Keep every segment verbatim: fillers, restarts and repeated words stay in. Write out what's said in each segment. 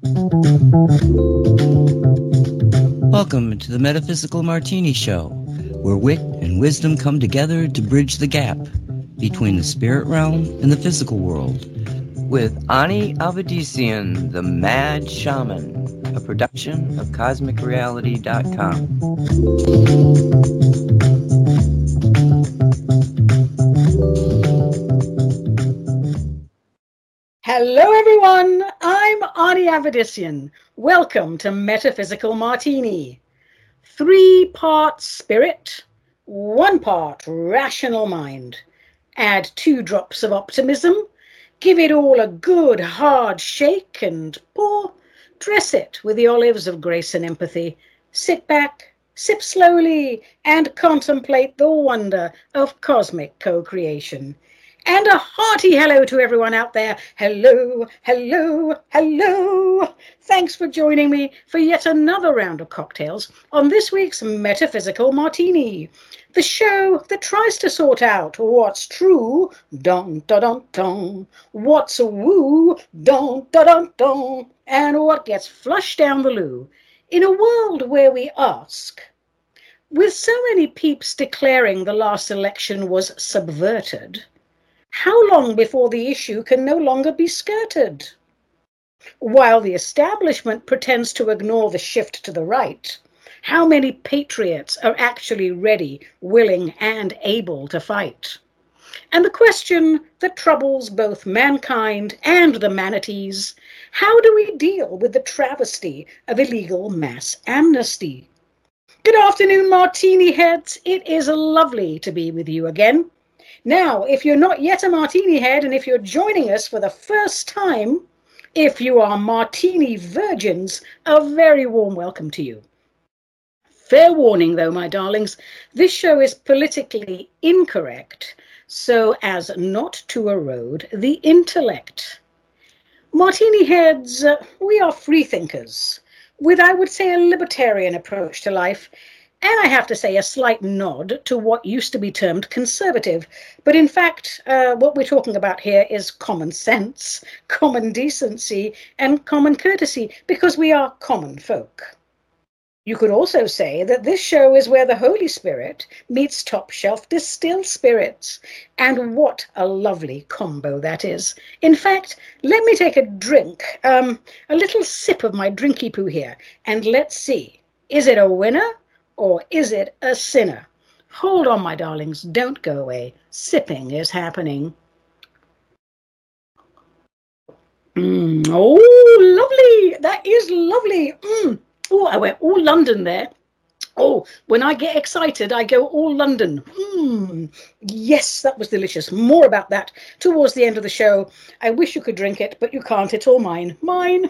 Welcome to the Metaphysical Martini Show, where wit and wisdom come together to bridge the gap between the spirit realm and the physical world. With Ani Avedissian, the Mad Shaman, a production of Cosmic Reality dot com. Hello everyone, I'm Ani Avedissian. Welcome to Metaphysical Martini. Three parts spirit, one part rational mind. Add two drops of optimism, give it all a good hard shake and pour. Dress it with the olives of grace and empathy. Sit back, sip slowly, and contemplate the wonder of cosmic co-creation. And a hearty hello to everyone out there. Hello, hello, hello. Thanks for joining me for yet another round of cocktails on this week's Metaphysical Martini, the show that tries to sort out what's true, dun dun dun dun, what's woo, dun dun dun dun, and what gets flushed down the loo. In a world where we ask, with so many peeps declaring the last election was subverted, how long before the issue can no longer be skirted? While the establishment pretends to ignore the shift to the right, how many patriots are actually ready, willing, and able to fight? And the question that troubles both mankind and the manatees, how do we deal with the travesty of illegal mass amnesty? Good afternoon, Martini heads. It is lovely to be with you again. Now, if you're not yet a Martini head, and if you're joining us for the first time, if you are Martini virgins, a very warm welcome to you. Fair warning, though, my darlings, this show is politically incorrect, so as not to erode the intellect. Martini heads, uh, we are free thinkers, with, I would say, a libertarian approach to life. And I have to say a slight nod to what used to be termed conservative. But in fact, uh, what we're talking about here is common sense, common decency, and common courtesy, because we are common folk. You could also say that this show is where the Holy Spirit meets top shelf distilled spirits. And what a lovely combo that is. In fact, let me take a drink, um, a little sip of my drinky poo here, and let's see, is it a winner? Or is it a sinner? Hold on, my darlings, don't go away. Sipping is happening. Mm, oh, lovely. That is lovely. Mm. Oh, I went all London there. Oh, when I get excited, I go all London. Mm. Yes, that was delicious. More about that towards the end of the show. I wish you could drink it, but you can't. It's all mine. Mine.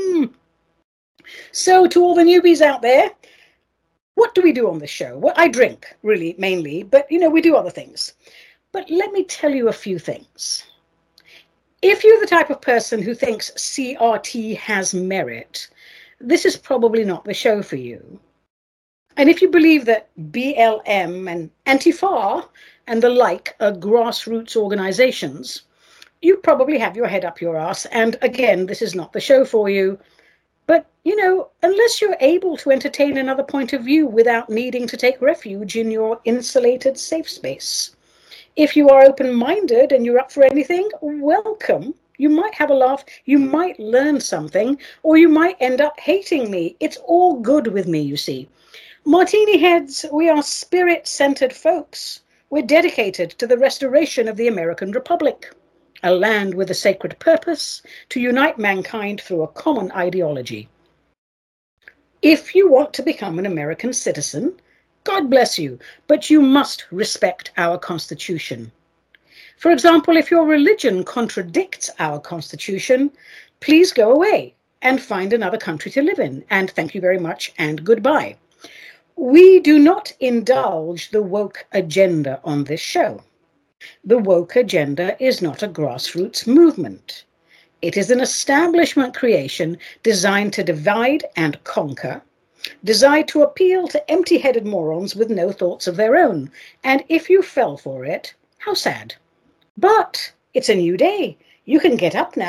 So to all the newbies out there, what do we do on this show? Well, I drink, really, mainly, but, you know, we do other things. But let me tell you a few things. If you're the type of person who thinks C R T has merit, this is probably not the show for you. And if you believe that B L M and Antifa and the like are grassroots organizations, you probably have your head up your ass. And again, this is not the show for you. But, you know, unless you're able to entertain another point of view without needing to take refuge in your insulated safe space. If you are open-minded and you're up for anything, welcome. You might have a laugh, you might learn something, or you might end up hating me. It's all good with me, you see. Martini heads, we are spirit-centered folks. We're dedicated to the restoration of the American Republic. A land with a sacred purpose to unite mankind through a common ideology. If you want to become an American citizen, God bless you, but you must respect our Constitution. For example, if your religion contradicts our Constitution, please go away and find another country to live in. And thank you very much and goodbye. We do not indulge the woke agenda on this show. The woke agenda is not a grassroots movement. It is an establishment creation designed to divide and conquer, designed to appeal to empty-headed morons with no thoughts of their own. And if you fell for it, how sad. But it's a new day. You can get up now.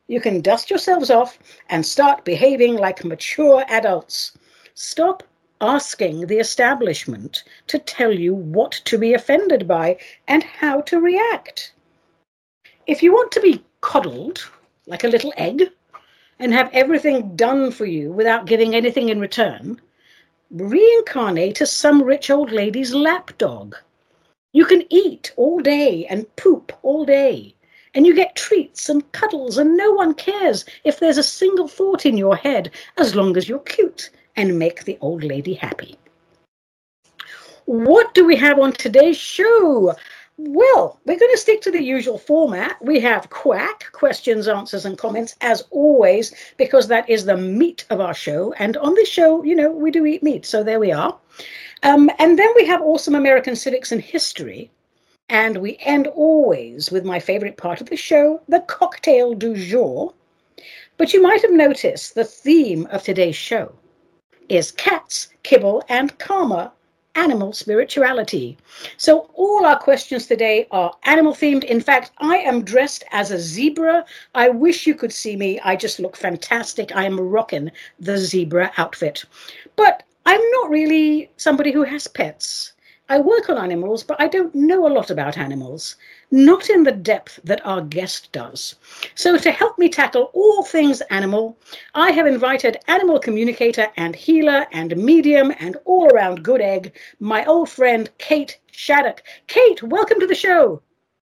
you can dust yourselves off and start behaving like mature adults. Stop asking the establishment to tell you what to be offended by and how to react. If you want to be coddled like a little egg and have everything done for you without giving anything in return, reincarnate as some rich old lady's lapdog. You can eat all day and poop all day, and you get treats and cuddles, and no one cares if there's a single thought in your head, as long as you're cute and make the old lady happy. What do we have on today's show? Well, we're going to stick to the usual format. We have Quack, questions, answers, and comments, as always, because that is the meat of our show. And on this show, you know, we do eat meat, so there we are. Um, and then we have Awesome American Civics and History. And we end always with my favorite part of the show, the cocktail du jour. But you might have noticed the theme of today's show is cats, kibble, and karma, animal spirituality. So all our questions today are animal themed. In fact, I am dressed as a zebra. I wish you could see me. I just look fantastic. I am rocking the zebra outfit. But I'm not really somebody who has pets. I work on animals, but I don't know a lot about animals, not in the depth that our guest does. So to help me tackle all things animal, I have invited animal communicator and healer and medium and all-around good egg, my old friend Kate Shattuck. Kate, welcome to the show.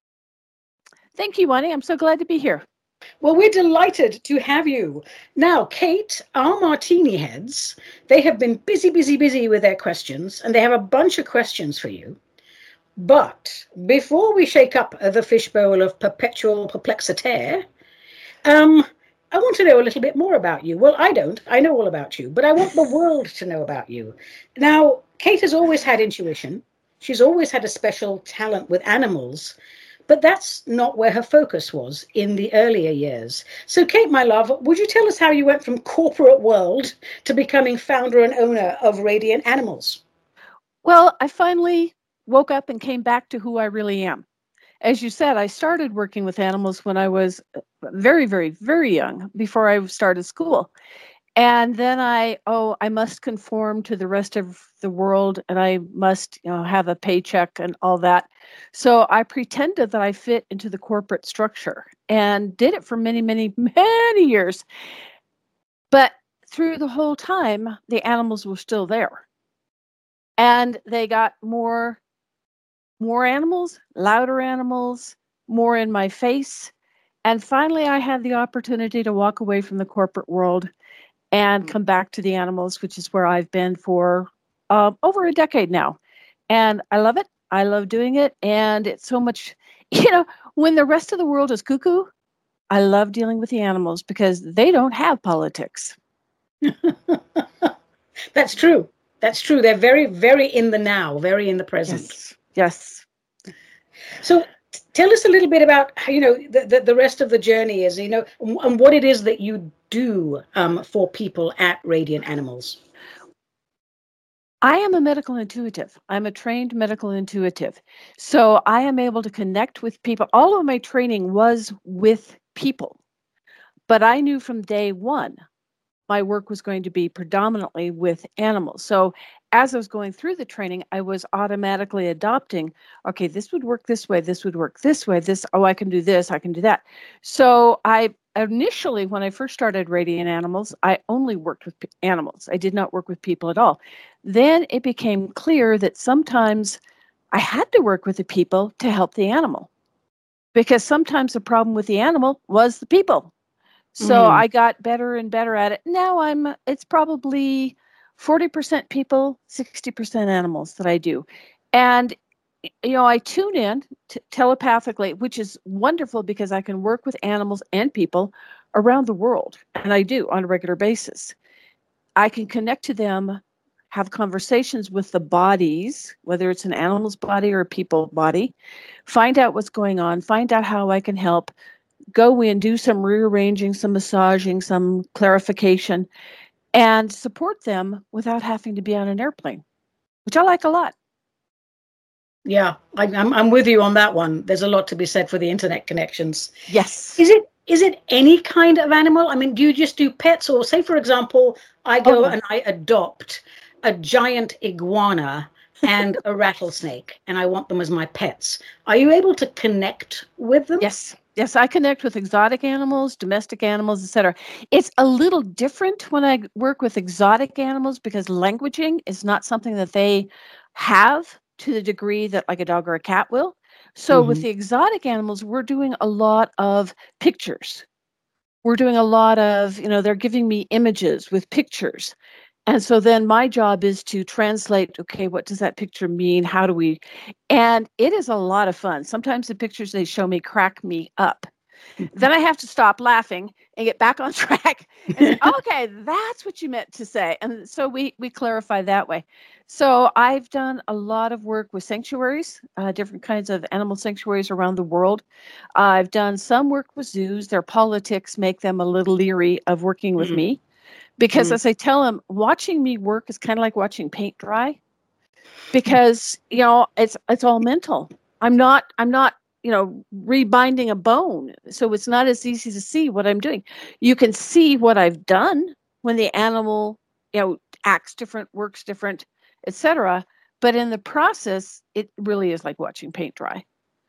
Thank you, Bonnie. I'm so glad to be here. Well, we're delighted to have you. Now, Kate, our martini heads, they have been busy, busy, busy with their questions, and they have a bunch of questions for you. But before we shake up the fishbowl of perpetual perplexity, um, I want to know a little bit more about you. Well, I don't. I know all about you, but I want the world to know about you. Now, Kate has always had intuition. She's always had a special talent with animals. But that's not where her focus was in the earlier years. So, Kate, my love, would you tell us how you went from corporate world to becoming founder and owner of Radiant Animals? Well, I finally woke up and came back to who I really am. As you said, I started working with animals when I was very, very, very young, before I started school. And then I, oh, I must conform to the rest of the world, and I must, you know, have a paycheck and all that. So I pretended that I fit into the corporate structure and did it for many, many, many years. But through the whole time, the animals were still there. And they got more, more animals, louder animals, more in my face. And finally, I had the opportunity to walk away from the corporate world and come back to the animals, which is where I've been for uh, over a decade now. And I love it. I love doing it. And it's so much, you know, when the rest of the world is cuckoo, I love dealing with the animals because they don't have politics. That's true. That's true. They're very, very in the now, very in the present. Yes. Yes. So tell us a little bit about, you know, the, the, the rest of the journey is, you know, and what it is that you do um, for people at Radiant Animals. I am a medical intuitive. I'm a trained medical intuitive. So I am able to connect with people. All of my training was with people. But I knew from day one, my work was going to be predominantly with animals. So as I was going through the training, I was automatically adopting, okay, this would work this way, this would work this way, this, oh, I can do this, I can do that. So I initially, when I first started Radiant Animals, I only worked with animals. I did not work with people at all. Then it became clear that sometimes I had to work with the people to help the animal, because sometimes the problem with the animal was the people. So mm. I got better and better at it. Now I'm, it's probably forty percent people, sixty percent animals that I do. And, you know, I tune in t- telepathically, which is wonderful because I can work with animals and people around the world. And I do on a regular basis. I can connect to them, have conversations with the bodies, whether it's an animal's body or a people body, find out what's going on, find out how I can help, go in, do some rearranging, some massaging, some clarification, and support them without having to be on an airplane, which I like a lot. Yeah, I, I'm I'm with you on that one. There's a lot to be said for the internet connections. Yes. Is it is it any kind of animal? I mean, do you just do pets, or say, for example, I go Oh, no. and I adopt a giant iguana and a rattlesnake, and I want them as my pets? Are you able to connect with them? Yes. Yes, I connect with exotic animals, domestic animals, et cetera. It's a little different when I work with exotic animals because languaging is not something that they have to the degree that like a dog or a cat will. So with Mhm. the exotic animals, we're doing a lot of pictures. We're doing a lot of, you know, they're giving me images with pictures. And so then my job is to translate, okay, what does that picture mean? How do we? And it is a lot of fun. Sometimes the pictures they show me crack me up. Then I have to stop laughing and get back on track and say, oh, okay, that's what you meant to say. And so we we clarify that way. So I've done a lot of work with sanctuaries, uh, different kinds of animal sanctuaries around the world. I've done some work with zoos. Their politics make them a little leery of working with Mm. me. Because Mm. as I tell them, watching me work is kind of like watching paint dry because, you know, it's it's all mental. I'm not I'm not, you know, rebinding a bone. So it's not as easy to see what I'm doing. You can see what I've done when the animal, you know, acts different, works different, et cetera. But in the process, it really is like watching paint dry.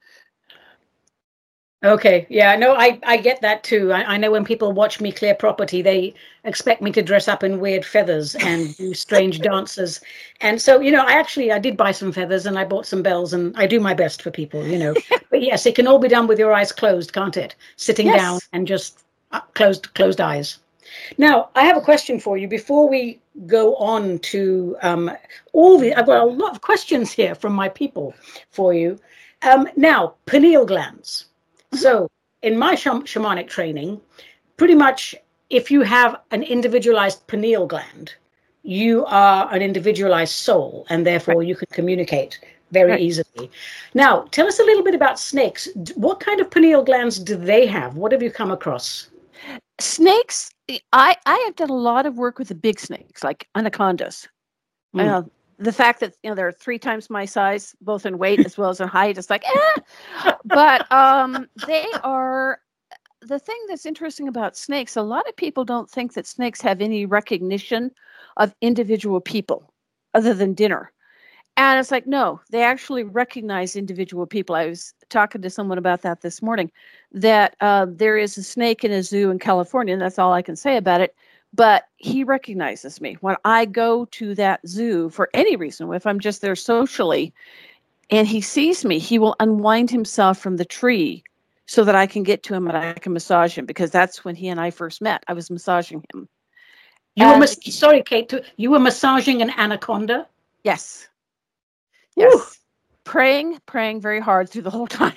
Okay, yeah, no, I, I get that too. I, I know when people watch me clear property, they expect me to dress up in weird feathers and do strange dances. And so, you know, I actually, I did buy some feathers and I bought some bells and I do my best for people, you know. But yes, it can all be done with your eyes closed, can't it? Sitting down Yes. and just uh, closed, closed eyes. Now, I have a question for you before we go on to um, all the, I've got a lot of questions here from my people for you. Um, now, pineal glands. So, in my sham- shamanic training, pretty much if you have an individualized pineal gland, you are an individualized soul, and Right. therefore you can communicate very Right. easily. Now, tell us a little bit about snakes. What kind of pineal glands do they have? What have you come across? Snakes, I, I have done a lot of work with the big snakes, like anacondas. Mm. Uh, the fact that, you know, they're three times my size, both in weight as well as in height, it's like, eh. But um, they are the thing that's interesting about snakes. A lot of people don't think that snakes have any recognition of individual people other than dinner. And it's like, no, they actually recognize individual people. I was talking to someone about that this morning, that uh, there is a snake in a zoo in California, and that's all I can say about it. But he recognizes me. When I go to that zoo for any reason, if I'm just there socially, and he sees me, he will unwind himself from the tree so that I can get to him and I can massage him, because that's when he and I first met. I was massaging him. You were, And mas- the, sorry, Kate, to- you were massaging an anaconda? yes, Whew. yes. Praying, praying very hard through the whole time.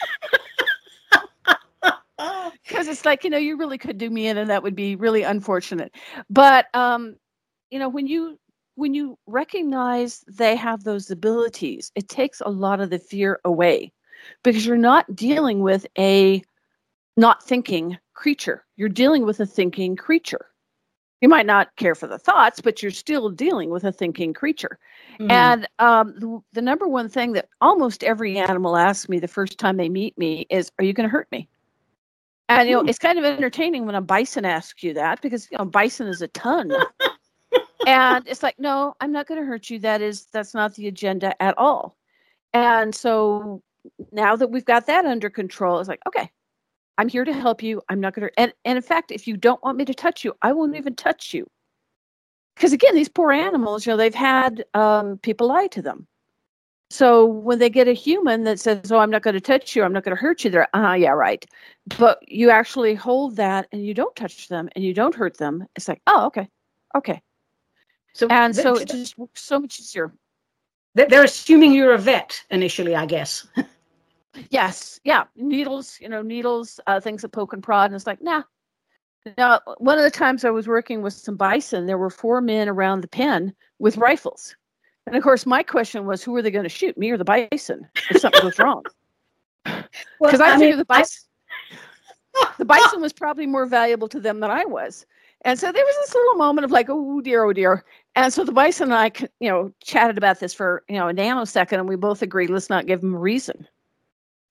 Because it's like, you know, you really could do me in and that would be really unfortunate. But, um, you know, when you when you recognize they have those abilities, it takes a lot of the fear away, because you're not dealing with a not thinking creature. You're dealing with a thinking creature. You might not care for the thoughts, but you're still dealing with a thinking creature. Mm. And um, the, the number one thing that almost every animal asks me the first time they meet me is, are you going to hurt me? And, you know, Mm. it's kind of entertaining when a bison asks you that, because, you know, bison is a ton. And it's like, no, I'm not going to hurt you. That is, that's not the agenda at all. And so now that we've got that under control, it's like, okay, I'm here to help you. I'm not going to, and, and in fact, if you don't want me to touch you, I won't even touch you. Because again, these poor animals, you know, they've had um, people lie to them. So when they get a human that says, oh, I'm not going to touch you, I'm not going to hurt you, they're, uh-huh, yeah, right. But you actually hold that and you don't touch them and you don't hurt them. It's like, oh, okay, okay. So And th- so it just works so much easier. th- they're assuming you're a vet initially, I guess. Yes, yeah, needles, you know, needles, uh, things that poke and prod. And it's like, nah. Now, one of the times I was working with some bison, there were four men around the pen with rifles. And of course, my question was, who are they going to shoot, me or the bison, if something goes wrong? Because Well, I, I figure mean, the bison, the bison was probably more valuable to them than I was. And so there was this little moment of like, oh dear, oh dear. And so the bison and I, you know, chatted about this for, you know, a nanosecond, and we both agreed, let's not give him a reason.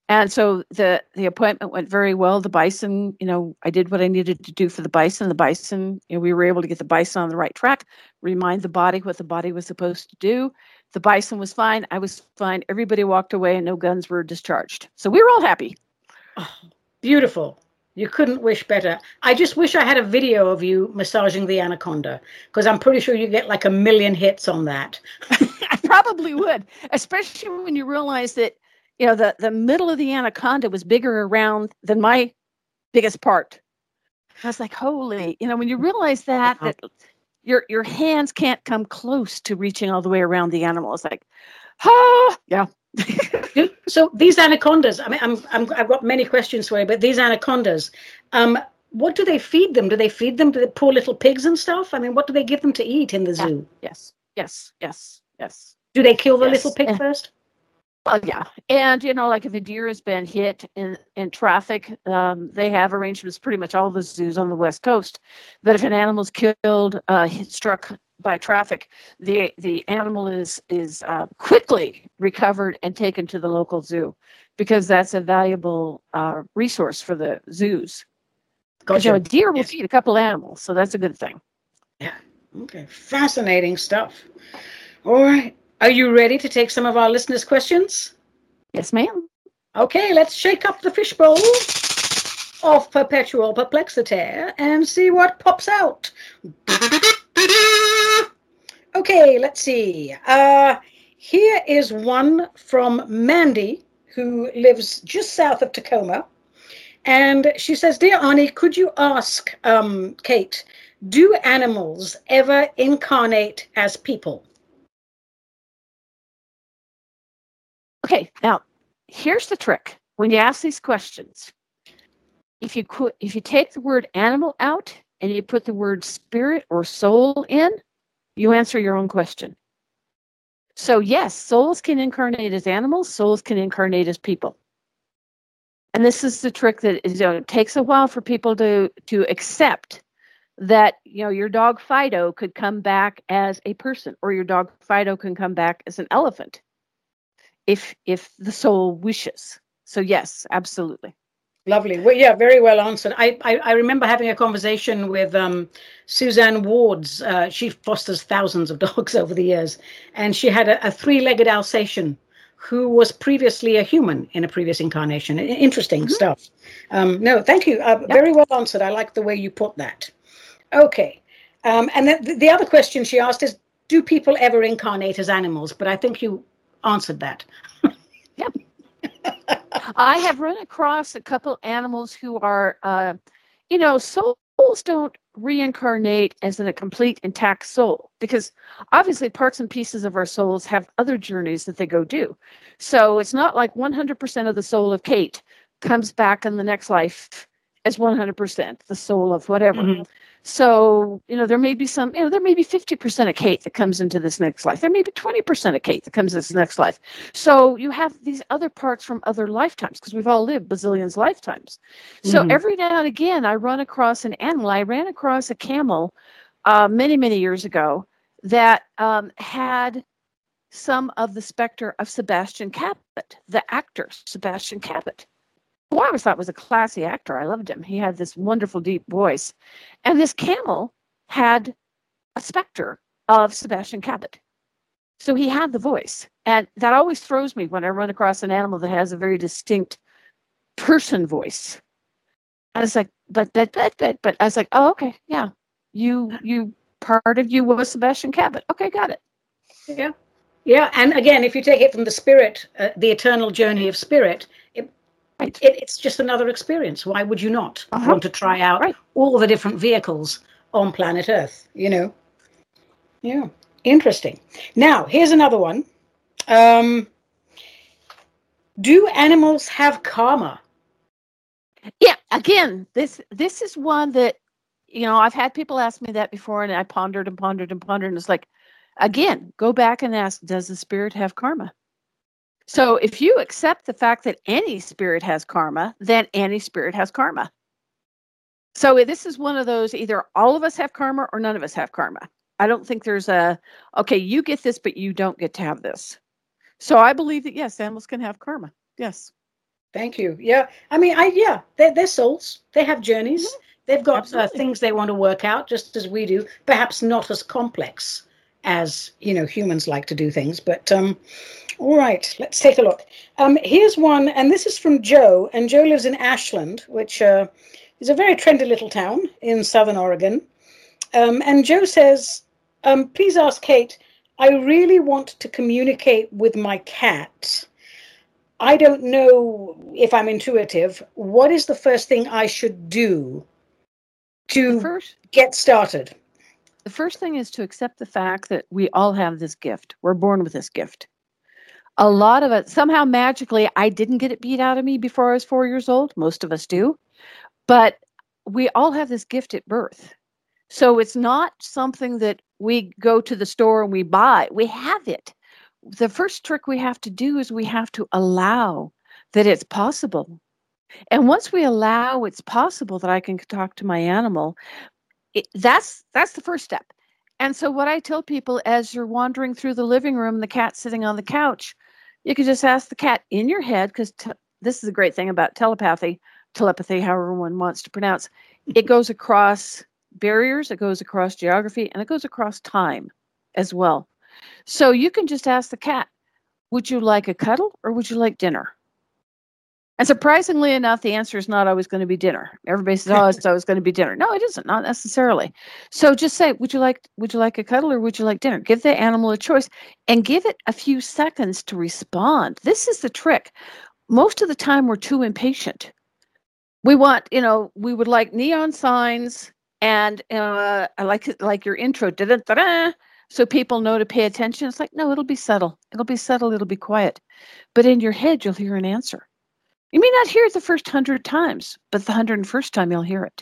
And so the the appointment went very well. The bison, you know, I did what I needed to do for the bison. The bison, you know, we were able to get the bison on the right track, remind the body what the body was supposed to do. The bison was fine. I was fine. Everybody walked away and no guns were discharged. So we were all happy. Oh, beautiful. You couldn't wish better. I just wish I had a video of you massaging the anaconda, because I'm pretty sure you get like a million hits on that. I probably would, especially when you realize that, you know, the, the middle of the anaconda was bigger around than my biggest part. I was like, holy, you know, when you realize that, that your your hands can't come close to reaching all the way around the animal. It's like, ah, yeah. So these anacondas, I mean, I'm, I'm, I've got many questions for you, but these anacondas, um, what do they feed them? Do they feed them to the poor little pigs and stuff? I mean, what do they give them to eat in the Yeah. zoo? Yes, yes, yes, yes. Do they kill the Yes. little pig Yeah. first? Well, yeah. And, you know, like if a deer has been hit in, in traffic, um, they have arrangements, pretty much all the zoos on the West Coast, that if an animal's killed, uh, hit, struck by traffic, the the animal is is uh, quickly recovered and taken to the local zoo, because that's a valuable uh, resource for the zoos. Because, you know, a Gotcha. deer will Yes. feed a couple animals, so that's a good thing. Yeah. Okay. Fascinating stuff. All right. Are you ready to take some of our listeners' questions? Yes, ma'am. Okay, let's shake up the fishbowl of perpetual perplexity and see what pops out. Okay, let's see. Uh, here is one from Mandy, who lives just south of Tacoma. And she says, Dear Ani, could you ask um, Kate, do animals ever incarnate as people? Okay, now here's the trick. When you ask these questions, if you could, if you take the word animal out and you put the word spirit or soul in, you answer your own question. So yes, souls can incarnate as animals, souls can incarnate as people. And this is the trick that is, you know, it takes a while for people to to accept that, you know, your dog Fido could come back as a person, or your dog Fido can come back as an elephant, if if the soul wishes. So yes, absolutely. Lovely. Well, yeah, very well answered. I, I, I remember having a conversation with um, Suzanne Wards. Uh, she fosters thousands of dogs over the years, and she had a, a three-legged Alsatian who was previously a human in a previous incarnation. I- Interesting Mhm. stuff. Um, no, thank you. Uh, Yep. Very well answered. I like the way you put that. Okay. Um, and the, the other question she asked is, do people ever incarnate as animals? But I think you answered that. I have run across a couple animals who are, uh, you know, souls don't reincarnate as in a complete intact soul, because obviously parts and pieces of our souls have other journeys that they go do. So it's not like one hundred percent of the soul of Kate comes back in the next life as one hundred percent the soul of whatever. Mhm. So, you know, there may be some, you know, there may be fifty percent of Kate that comes into this next life. There may be twenty percent of Kate that comes into this next life. So you have these other parts from other lifetimes, because we've all lived bazillions lifetimes. So Mhm. every now and again, I run across an animal. I ran across a camel uh, many, many years ago that um, had some of the specter of Sebastian Cabot, the actor Sebastian Cabot, who I always thought was a classy actor. I loved him. He had this wonderful, deep voice. And this camel had a specter of Sebastian Cabot. So he had the voice. And that always throws me when I run across an animal that has a very distinct person voice. I was like, but, but, but, but, but, I was like, oh, okay, yeah. You, you, part of you was Sebastian Cabot. Okay, got it. Yeah. Yeah. And again, if you take it from the spirit, uh, the eternal journey of spirit, it, Right. it, it's just another experience. Why would you not Uh-huh. want to try out Right. all the different vehicles on planet Earth, you know? Yeah. Interesting. Now, here's another one. Um, do animals have karma? Yeah, again, this this is one that, you know, I've had people ask me that before, and I pondered and pondered and pondered, and it's like, again, go back and ask, does the spirit have karma? So if you accept the fact that any spirit has karma, then any spirit has karma. So this is one of those, either all of us have karma or none of us have karma. I don't think there's a, okay, you get this, but you don't get to have this. So I believe that, yes, animals can have karma. Yes. Thank you. Yeah. I mean, I yeah, they're, they're souls. They have journeys. Mm-hmm. They've got uh, Absolutely. things they want to work out, just as we do. Perhaps not as complex as, you know, humans like to do things. But um, all right, let's take a look. Um, here's one, and this is from Joe. And Joe lives in Ashland, which uh, is a very trendy little town in Southern Oregon. Um, and Joe says, um, please ask Kate, I really want to communicate with my cat. I don't know if I'm intuitive. What is the first thing I should do to The first, get started? the first thing is to accept the fact that we all have this gift. We're born with this gift. A lot of it, somehow magically, I didn't get it beat out of me before I was four years old. Most of us do. But we all have this gift at birth. So it's not something that we go to the store and we buy. We have it. The first trick we have to do is we have to allow that it's possible. And once we allow it's possible that I can talk to my animal, it, that's that's the first step. And so what I tell people as you're wandering through the living room, the cat's sitting on the couch, you can just ask the cat in your head, because te- this is a great thing about telepathy, telepathy, however one wants to pronounce. It goes across barriers, it goes across geography, and it goes across time as well. So you can just ask the cat, would you like a cuddle or would you like dinner? And surprisingly enough, the answer is not always going to be dinner. Everybody says, oh, it's always going to be dinner. No, it isn't, not necessarily. So just say, would you like would you like a cuddle or would you like dinner? Give the animal a choice and give it a few seconds to respond. This is the trick. Most of the time, we're too impatient. We want, you know, we would like neon signs and uh, I like it, like your intro, da-da-da-da, so people know to pay attention. It's like, no, it'll be subtle. It'll be subtle. It'll be quiet. But in your head, you'll hear an answer. You may not hear it the first hundred times, but the hundred and first time you'll hear it.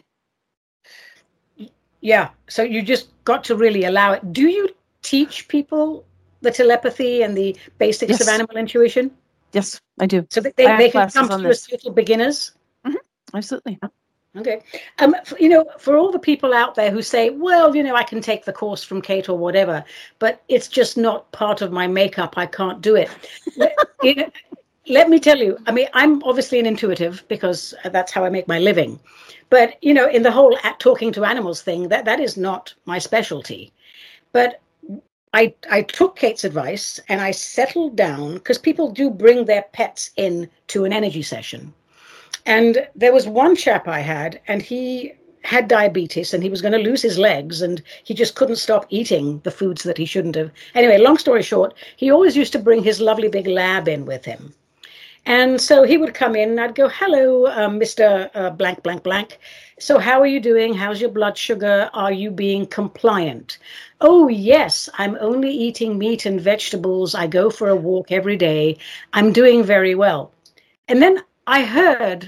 Yeah. So you just got to really allow it. Do you teach people the telepathy and the basics Yes. of animal intuition? Yes, I do. So that they, I they have can classes come on through this. as little beginners? Absolutely. Okay. Um, f- you know, for all the people out there who say, well, you know, I can take the course from Kate or whatever, but it's just not part of my makeup. I can't do it. Let, you know, let me tell you, I mean, I'm obviously an intuitive because that's how I make my living. But, you know, in the whole at talking to animals thing, that, that is not my specialty. But I, I took Kate's advice and I settled down because people do bring their pets in to an energy session. And there was one chap I had, and he had diabetes, and he was going to lose his legs, and he just couldn't stop eating the foods that he shouldn't have. Anyway, long story short, he always used to bring his lovely big lab in with him. And so he would come in, and I'd go, hello, um, Mister Uh, blank, blank, blank. So how are you doing? How's your blood sugar? Are you being compliant? Oh, yes, I'm only eating meat and vegetables. I go for a walk every day. I'm doing very well. And then I heard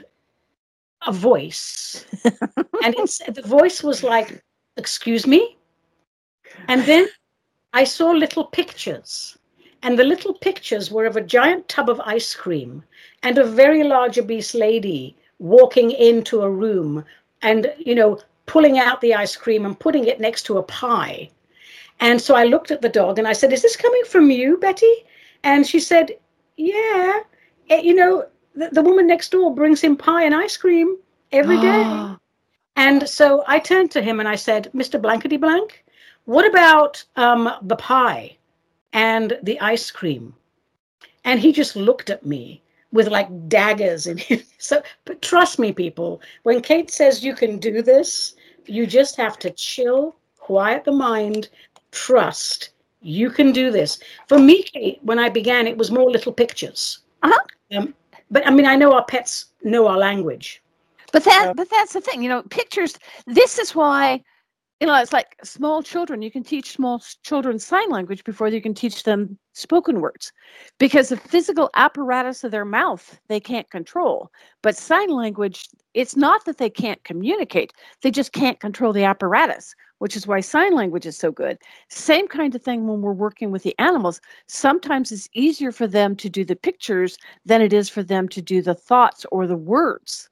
a voice, and it's the voice was like, excuse me? And then I saw little pictures, and the little pictures were of a giant tub of ice cream and a very large obese lady walking into a room and, you know, pulling out the ice cream and putting it next to a pie. And so I looked at the dog and I said, is this coming from you, Betty? And she said, yeah, eh, you know, the, the woman next door brings him pie and ice cream every day. And so I turned to him and I said, Mister Blankety Blank, what about um, the pie and the ice cream? And he just looked at me with like daggers in him. So, but trust me, people, when Kate says you can do this, you just have to chill, quiet the mind, trust. You can do this. For me, Kate, when I began, it was more little pictures. Uh-huh. Um, but I mean, I know our pets know our language. But that, Uh, but that's the thing, you know, pictures. This is why, you know, it's like small children. You can teach small s- children sign language before you can teach them spoken words, because the physical apparatus of their mouth they can't control. But sign language, it's not that they can't communicate; they just can't control the apparatus, which is why sign language is so good. Same kind of thing when we're working with the animals. Sometimes it's easier for them to do the pictures than it is for them to do the thoughts or the words.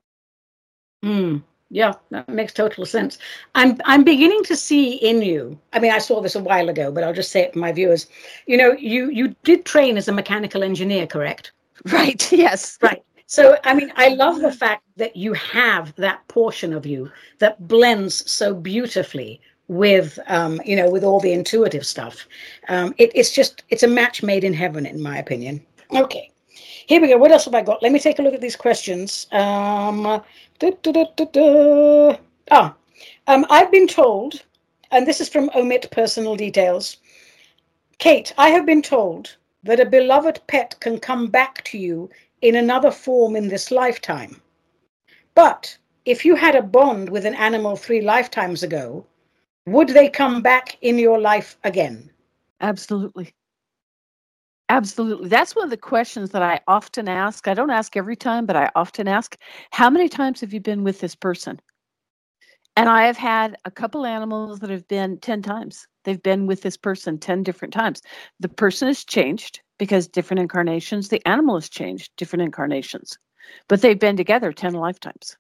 Mm, yeah, that makes total sense. I'm I'm beginning to see in you. I mean, I saw this a while ago, but I'll just say it to my viewers. You know, you you did train as a mechanical engineer, correct? Right. Yes. Right. So, I mean, I love the fact that you have that portion of you that blends so beautifully with, um, you know, with all the intuitive stuff. Um, it, it's just, it's a match made in heaven, in my opinion. Okay, here we go. What else have I got? Let me take a look at these questions. Um, da, da, da, da, da. Ah, um, I've been told, and this is from Omit Personal Details. Kate, I have been told that a beloved pet can come back to you in another form in this lifetime. But if you had a bond with an animal three lifetimes ago, would they come back in your life again? Absolutely. Absolutely. That's one of the questions that I often ask. I don't ask every time, but I often ask, how many times have you been with this person? And I have had a couple animals that have been ten times. They've been with this person ten different times. The person has changed because different incarnations. The animal has changed, different incarnations. But they've been together ten lifetimes.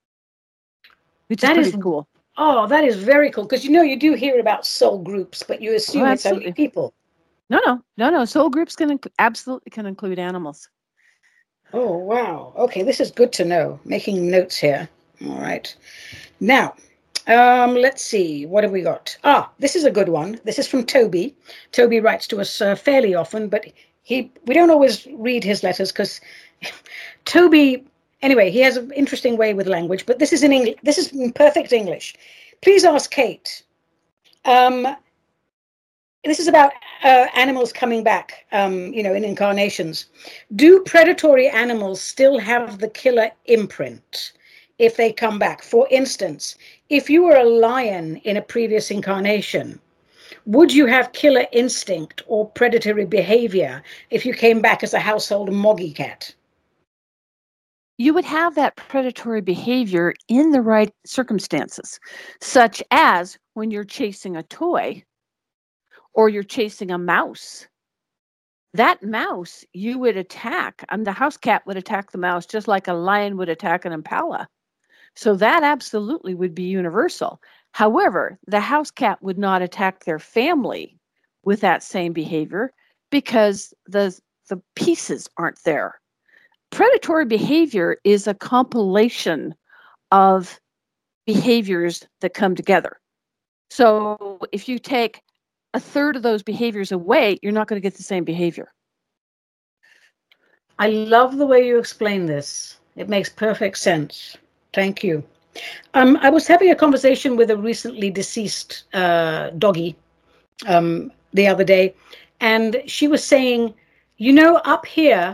Which That is is pretty cool. Oh, that is very cool. Because, you know, you do hear about soul groups, but you assume Oh, it's only absolutely. people. No, no, no, no. Soul groups can inc- absolutely can include animals. Oh, wow. Okay, this is good to know. Making notes here. All right. Now, um, let's see. What have we got? Ah, this is a good one. This is from Toby. Toby writes to us uh, fairly often, but he we don't always read his letters because Toby, anyway, he has an interesting way with language, but this is in English. This is in perfect English. Please ask Kate. Um, this is about uh, animals coming back, um, you know, in incarnations. Do predatory animals still have the killer imprint if they come back? For instance, if you were a lion in a previous incarnation, would you have killer instinct or predatory behavior if you came back as a household moggy cat? You would have that predatory behavior in the right circumstances, such as when you're chasing a toy or you're chasing a mouse. That mouse you would attack. I mean, the house cat would attack the mouse just like a lion would attack an impala. So that absolutely would be universal. However, the house cat would not attack their family with that same behavior because the the pieces aren't there. Predatory behavior is a compilation of behaviors that come together. So if you take a third of those behaviors away, you're not going to get the same behavior. I love the way you explain this. It makes perfect sense. Thank you. Um, I was having a conversation with a recently deceased uh, doggy um, the other day, and she was saying, you know, up here,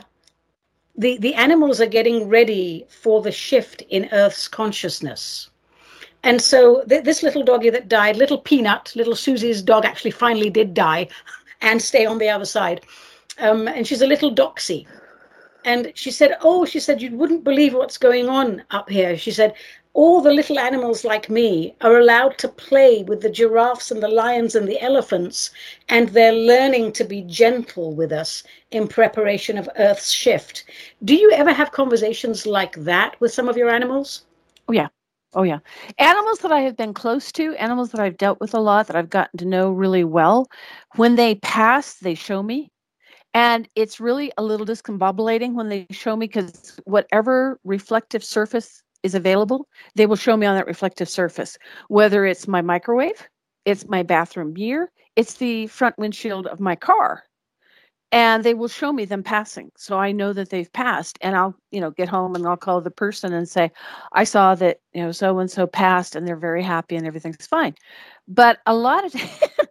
the, the animals are getting ready for the shift in Earth's consciousness. And so th- this little doggy that died, little Peanut, little Susie's dog, actually finally did die and stay on the other side. Um, and she's a little doxy. And she said, oh, she said, you wouldn't believe what's going on up here. She said, all the little animals like me are allowed to play with the giraffes and the lions and the elephants, and they're learning to be gentle with us in preparation of Earth's shift. Do you ever have conversations like that with some of your animals? Oh, yeah. Oh, yeah. Animals that I have been close to, animals that I've dealt with a lot, that I've gotten to know really well, when they pass, they show me. And it's really a little discombobulating when they show me because whatever reflective surface is available, they will show me on that reflective surface, whether it's my microwave, it's my bathroom mirror, it's the front windshield of my car. And they will show me them passing. So I know that they've passed. And I'll, you know, get home and I'll call the person and say, I saw that, you know, so-and-so passed and they're very happy and everything's fine. But a lot of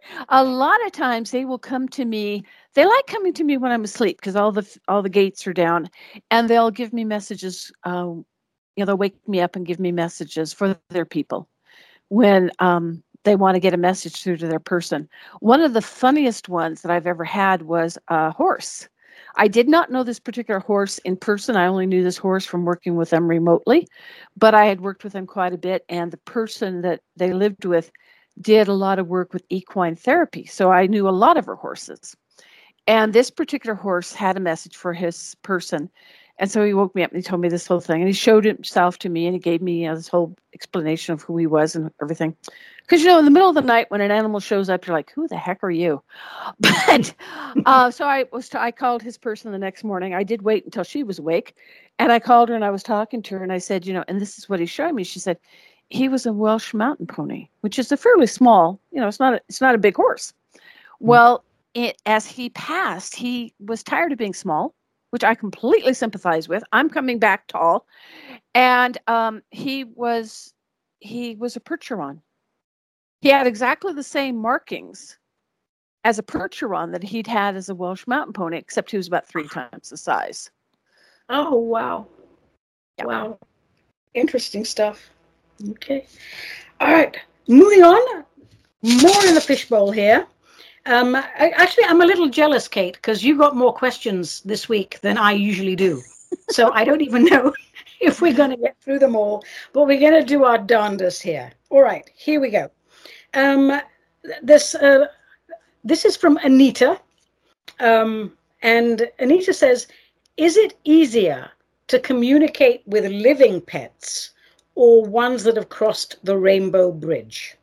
a lot of times they will come to me. They like coming to me when I'm asleep because all the all the gates are down, and they'll give me messages. Um, you know, they'll wake me up and give me messages for their people when um, they want to get a message through to their person. One of the funniest ones that I've ever had was a horse. I did not know this particular horse in person. I only knew this horse from working with them remotely, but I had worked with them quite a bit, and the person that they lived with did a lot of work with equine therapy. So I knew a lot of her horses. And this particular horse had a message for his person. And so he woke me up and he told me this whole thing. And he showed himself to me and he gave me you know, this whole explanation of who he was and everything. Because, you know, in the middle of the night when an animal shows up, you're like, who the heck are you? But uh, so I was t- I called his person the next morning. I did wait until she was awake. And I called her and I was talking to her and I said, you know, and this is what he's showing me. She said, he was a Welsh mountain pony, which is a fairly small, you know, it's not a, it's not a big horse. Well, it, as he passed, he was tired of being small, which I completely sympathize with. I'm coming back tall. And um, he was he was a Percheron. He had exactly the same markings as a Percheron that he'd had as a Welsh mountain pony, except he was about three times the size. Oh, wow. Yeah. Wow. Interesting stuff. Okay. All right. Moving on. More in the fishbowl here. Um, I, actually, I'm a little jealous, Kate, because you got more questions this week than I usually do. So I don't even know if we're going to get through them all, but we're going to do our darndest here. All right, here we go. Um, this uh, this is from Anita, um, and Anita says, is it easier to communicate with living pets or ones that have crossed the Rainbow Bridge?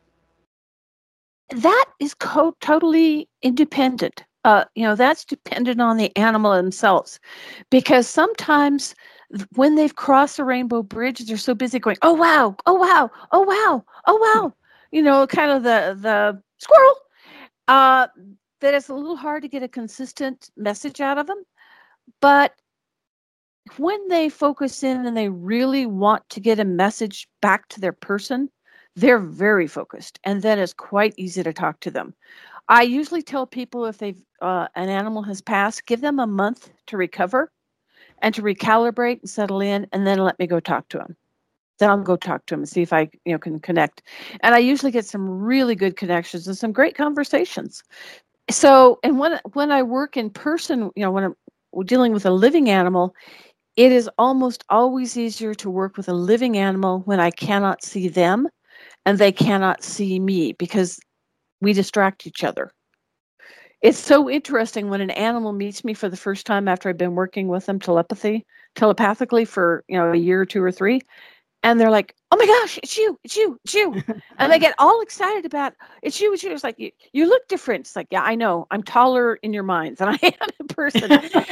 That is co- totally independent. Uh, you know, that's dependent on the animal themselves, because sometimes when they've crossed the Rainbow Bridge, they're so busy going, "Oh wow, oh wow, oh wow, oh wow," you know, kind of the the squirrel. Uh, that it's a little hard to get a consistent message out of them. But when they focus in and they really want to get a message back to their person, they're very focused, and then it's quite easy to talk to them. I usually tell people if they've uh, an animal has passed, give them a month to recover and to recalibrate and settle in, and then let me go talk to them. Then I'll go talk to them and see if I you know can connect. And I usually get some really good connections and some great conversations. So, and when when I work in person, you know, when I'm dealing with a living animal, it is almost always easier to work with a living animal when I cannot see them and they cannot see me, because we distract each other. It's so interesting when an animal meets me for the first time after I've been working with them telepathy, telepathically for, you know, a year or two or three, and they're like, "Oh my gosh, it's you, it's you, it's you." And they get all excited about, "It's you, it's you." It's like, you, you look different. It's like, yeah, I know. I'm taller in your mind than I am in person.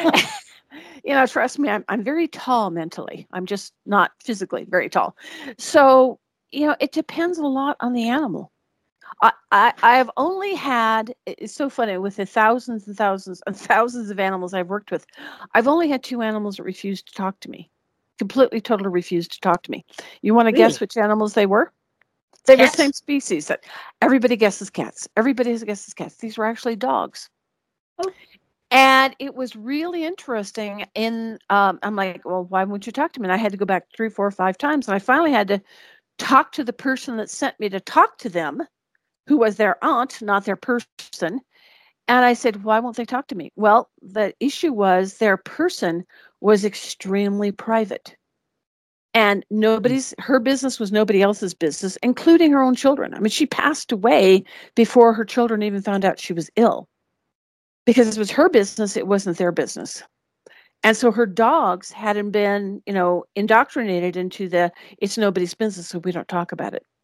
You know, trust me, I'm I'm very tall mentally. I'm just not physically very tall. So, you know, it depends a lot on the animal. I, I I've only had, it's so funny, with the thousands and thousands and thousands of animals I've worked with, I've only had two animals that refused to talk to me. Completely, totally refused to talk to me. You want to Really? guess which animals they were? They were the Cats? same species that everybody guesses cats. Everybody guesses cats. These were actually dogs. Oh. And it was really interesting. In um, I'm like, well, why won't you talk to me? And I had to go back three, four, five times, and I finally had to talk to the person that sent me to talk to them, who was their aunt, not their person. And I said, why won't they talk to me? Well, the issue was their person was extremely private. And nobody's, her business was nobody else's business, including her own children. I mean, she passed away before her children even found out she was ill. Because it was her business, it wasn't their business. And so her dogs hadn't been, you know, indoctrinated into the, it's nobody's business, so we don't talk about it.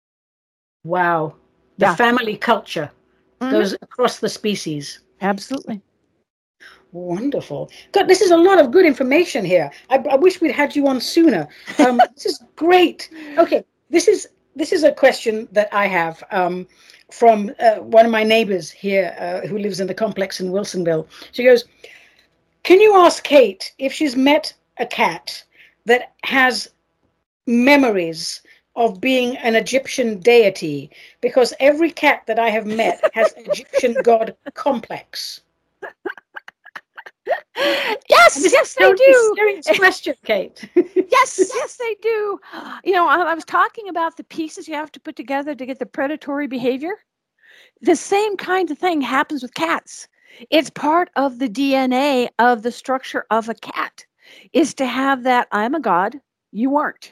Wow. The Yeah. family culture Mhm. goes across the species. Absolutely. Wonderful. God, this is a lot of good information here. I, I wish we'd had you on sooner. Um, this is great. Okay, this is this is a question that I have um, from uh, one of my neighbors here uh, who lives in the complex in Wilsonville. She goes, can you ask Kate if she's met a cat that has memories of being an Egyptian deity? Because every cat that I have met has Egyptian god complex. Yes, yes, they do. Serious question, Kate. Yes, yes, they do. You know, I, I was talking about the pieces you have to put together to get the predatory behavior. The same kind of thing happens with cats. It's part of the D N A of the structure of a cat, is to have that, I'm a god, you aren't.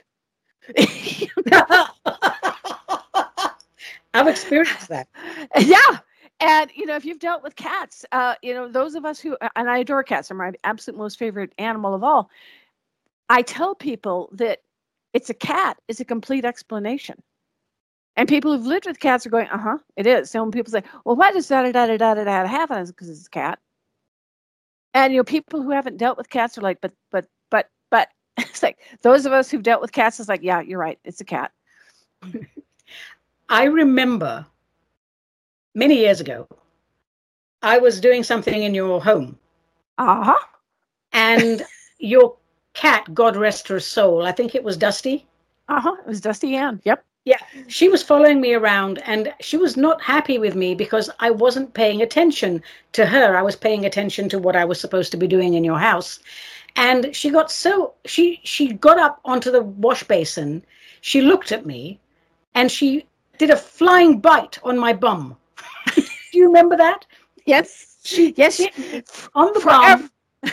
I've experienced that. Yeah. And, you know, if you've dealt with cats, uh, you know, those of us who, and I adore cats, they're my absolute most favorite animal of all. I tell people that it's a cat is a complete explanation. And people who've lived with cats are going, uh-huh, it is. So when people say, well, why does da da da da da da happen? It's because it's a cat. And, you know, people who haven't dealt with cats are like, but, but, but, but. It's like, those of us who've dealt with cats is like, yeah, you're right. It's a cat. I remember many years ago, I was doing something in your home. Uh-huh. And your cat, God rest her soul, I think it was Dusty. Uh-huh. It was Dusty Ann. Yep. Yeah. She was following me around and she was not happy with me because I wasn't paying attention to her. I was paying attention to what I was supposed to be doing in your house. And she got so, she, she got up onto the wash basin. She looked at me and she did a flying bite on my bum. Do you remember that? Yes. She yes. On the Forever. bum.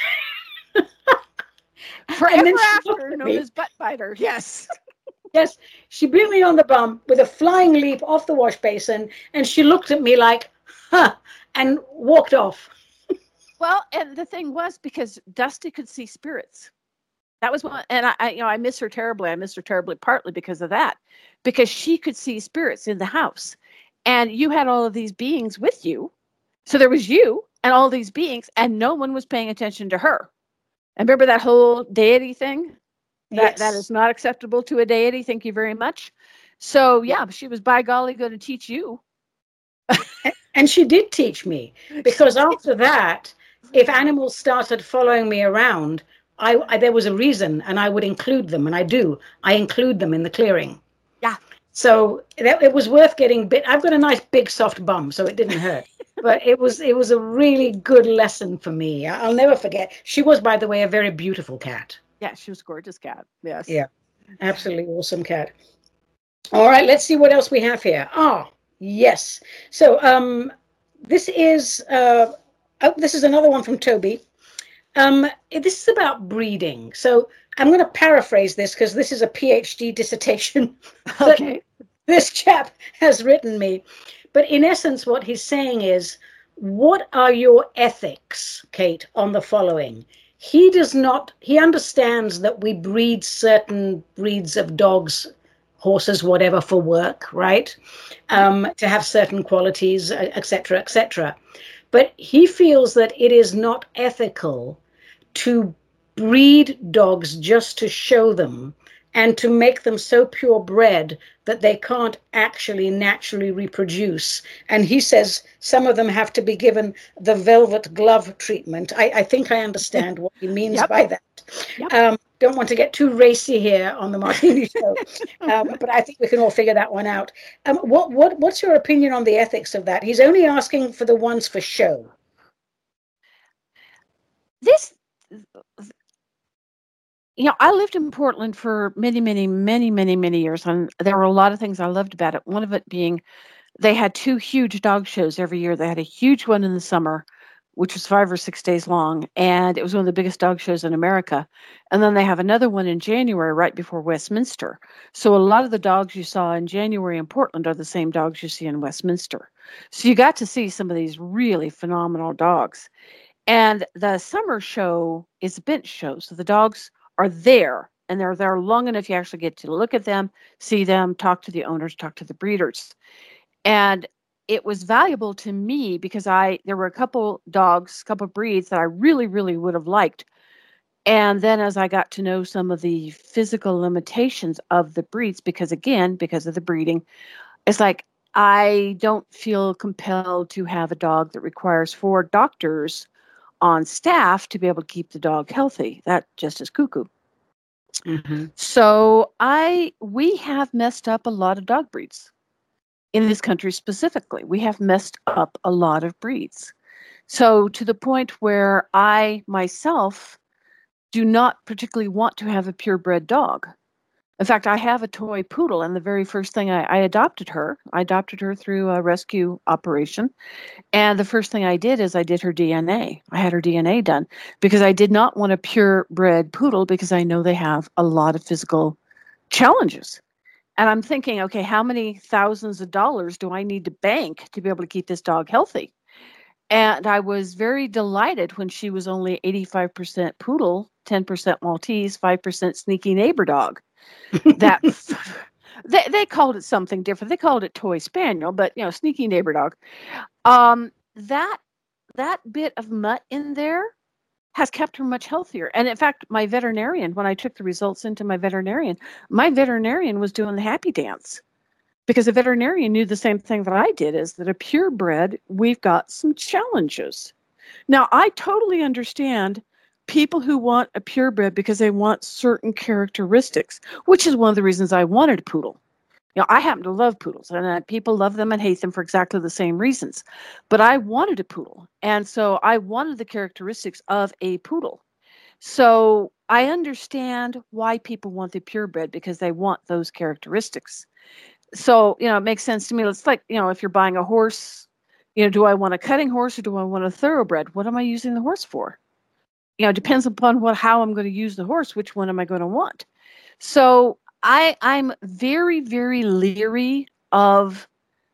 Forever after, known as butt biter. Yes. Yes. She bit me on the bum with a flying leap off the wash basin. And she looked at me like, huh, and walked off. Well, and the thing was because Dusty could see spirits. That was one, and I, I, you know, I miss her terribly. I miss her terribly partly because of that, because she could see spirits in the house, and you had all of these beings with you. So there was you and all these beings, and no one was paying attention to her. And remember that whole deity thing? That Yes. that is not acceptable to a deity. Thank you very much. So yeah, she was by golly going to teach you. And she did teach me, because after that, if animals started following me around, I, I there was a reason, and I would include them, and I do. I include them in the clearing. Yeah. So that, it was worth getting bit. I've got a nice big soft bum, so it didn't hurt. But it was it was a really good lesson for me. I'll never forget. She was, by the way, a very beautiful cat. Yeah, she was a gorgeous cat. Yes. Yeah, absolutely awesome cat. All right, let's see what else we have here. Ah, yes. So um, this is uh, oh, this is another one from Toby. Um, this is about breeding. So I'm going to paraphrase this because this is a PhD dissertation that Okay. this chap has written me. But in essence, what he's saying is, what are your ethics, Kate, on the following? He does not, he understands that we breed certain breeds of dogs, horses, whatever, for work, right? Um, to have certain qualities, et cetera, et cetera. But he feels that it is not ethical to breed dogs just to show them and to make them so purebred that they can't actually naturally reproduce. And he says some of them have to be given the velvet glove treatment. I, I think I understand what he means Yep. by that. Yep. Um, don't want to get too racy here on the Martini Show, um, but I think we can all figure that one out. Um, what what what's your opinion on the ethics of that? He's only asking for the ones for show. This, you know, I lived in Portland for many, many, many, many, many years, and there were a lot of things I loved about it. One of it being they had two huge dog shows every year. They had a huge one in the summer, which was five or six days long, and it was one of the biggest dog shows in America. And then they have another one in January right before Westminster. So a lot of the dogs you saw in January in Portland are the same dogs you see in Westminster. So you got to see some of these really phenomenal dogs. And the summer show is a bench show. So the dogs are there, and they're there long enough you actually get to look at them, see them, talk to the owners, talk to the breeders. And it was valuable to me because I there were a couple dogs, a couple breeds that I really, really would have liked. And then as I got to know some of the physical limitations of the breeds, because again, because of the breeding, it's like I don't feel compelled to have a dog that requires four doctors on staff to be able to keep the dog healthy. That just is cuckoo. Mm-hmm. So I we have messed up a lot of dog breeds. In this country specifically, we have messed up a lot of breeds. So to the point where I myself do not particularly want to have a purebred dog. In fact, I have a toy poodle, and the very first thing I, I adopted her, I adopted her through a rescue operation. And the first thing I did is I did her D N A. I had her D N A done because I did not want a purebred poodle because I know they have a lot of physical challenges. And I'm thinking, okay, how many thousands of dollars do I need to bank to be able to keep this dog healthy? And I was very delighted when she was only eighty-five percent poodle, ten percent Maltese, five percent sneaky neighbor dog. That they they called it something different. They called it toy spaniel, but you know, sneaky neighbor dog. Um, that that bit of mutt in there has kept her much healthier. And in fact, my veterinarian, when I took the results into my veterinarian, my veterinarian was doing the happy dance because the veterinarian knew the same thing that I did, is that a purebred, we've got some challenges. Now, I totally understand people who want a purebred because they want certain characteristics, which is one of the reasons I wanted a poodle. You know, I happen to love poodles, and uh, people love them and hate them for exactly the same reasons. But I wanted a poodle, and so I wanted the characteristics of a poodle. So I understand why people want the purebred, because they want those characteristics. So, you know, it makes sense to me. It's like, you know, if you're buying a horse, you know, do I want a cutting horse or do I want a thoroughbred? What am I using the horse for? You know, it depends upon what how I'm going to use the horse. Which one am I going to want? So I I'm very, very leery of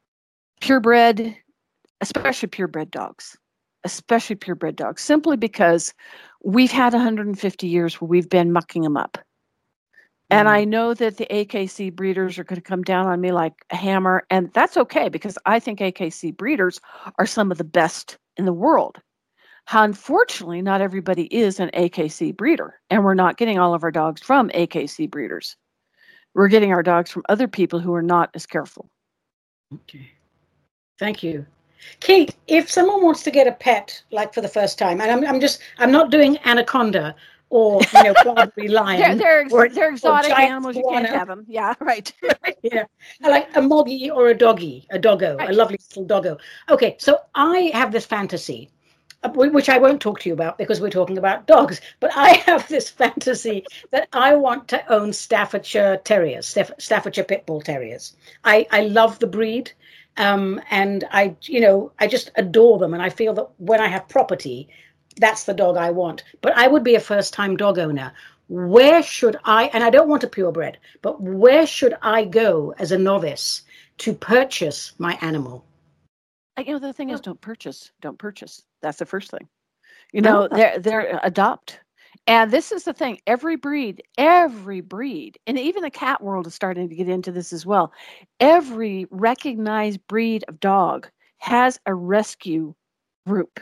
purebred, especially purebred dogs, especially purebred dogs, simply because we've had one hundred fifty years where we've been mucking them up. And I know that the A K C breeders are going to come down on me like a hammer, and that's okay because I think A K C breeders are some of the best in the world. Unfortunately, not everybody is an A K C breeder, and we're not getting all of our dogs from A K C breeders. We're getting our dogs from other people who are not as careful. Okay. Thank you. Kate, if someone wants to get a pet, like for the first time, and I'm, I'm just, I'm not doing anaconda or, you know, Barbary lion. they're, they're, or, they're exotic or animals. You iguana. can't have them. Yeah, right. Yeah. I like a moggy or a doggy, a doggo, Right. a lovely little doggo. Okay, so I have this fantasy, which I won't talk to you about because we're talking about dogs, but I have this fantasy that I want to own Staffordshire Terriers, Staff- Staffordshire Pit Bull Terriers. I, I love the breed. Um, and I, you know, I just adore them. And I feel that when I have property, that's the dog I want. But I would be a first-time dog owner. Where should I, and I don't want a purebred, but where should I go as a novice to purchase my animal? You know, the thing is, don't purchase. Don't purchase. That's the first thing. You know, they're they're adopt. And this is the thing, every breed, every breed, and even the cat world is starting to get into this as well. Every recognized breed of dog has a rescue group.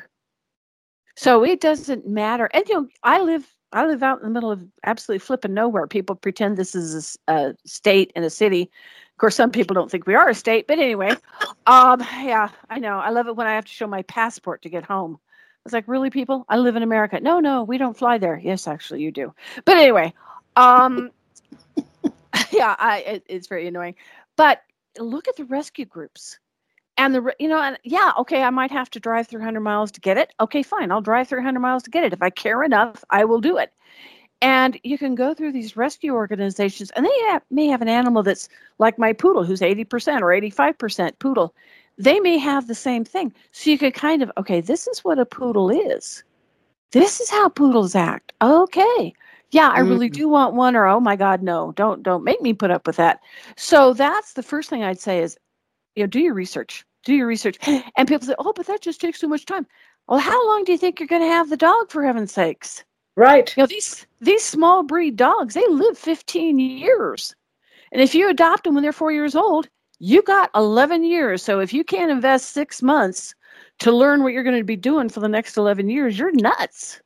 So it doesn't matter. And you know, I live I live out in the middle of absolutely flipping nowhere. People pretend this is a, a state and a city. Of course, some people don't think we are a state, but anyway, um, yeah, I know. I love it when I have to show my passport to get home. It's like, really, people? I live in America. No, no, we don't fly there. Yes, actually, you do. But anyway, um, yeah, I, it, it's very annoying. But look at the rescue groups. And the, you know, and yeah, okay, I might have to drive three hundred miles to get it. Okay, fine. I'll drive three hundred miles to get it. If I care enough, I will do it. And you can go through these rescue organizations, and they have, may have an animal that's like my poodle, who's eighty percent or eighty-five percent poodle. They may have the same thing. So you could kind of, okay, this is what a poodle is. This is how poodles act. Okay. Yeah, I really do want one, or, oh my God, no, don't, don't make me put up with that. So that's the first thing I'd say is, you know, do your research, do your research. And people say, oh, but that just takes too much time. Well, how long do you think you're going to have the dog, for heaven's sakes? Right. You know, these, these small breed dogs, they live fifteen years. And if you adopt them when they're four years old, you got eleven years. So if you can't invest six months to learn what you're going to be doing for the next eleven years, you're nuts.